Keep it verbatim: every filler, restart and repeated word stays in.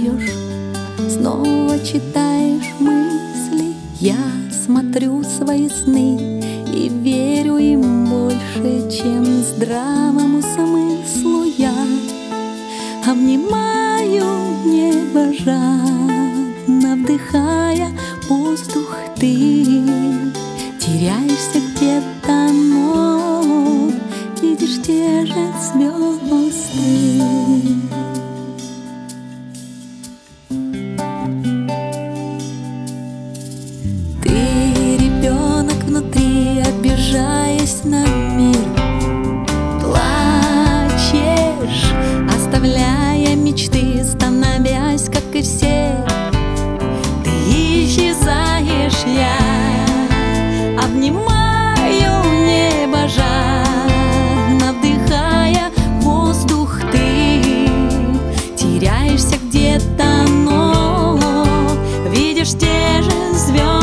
узнаешь, снова читаешь мысли. Я смотрю свои сны и верю им больше, чем здравому смыслу. Я обнимаю небо жадно, вдыхая воздух. Ты теряешься где-то, но видишь те же звезды. Ты ребенок внутри, обижаясь на мир, плачешь, оставляя мечты, становясь, как и все. Ты исчезаешь, я обнимаю небо жадно, вдыхая воздух. Ты теряешься где-то, но видишь те же звезды.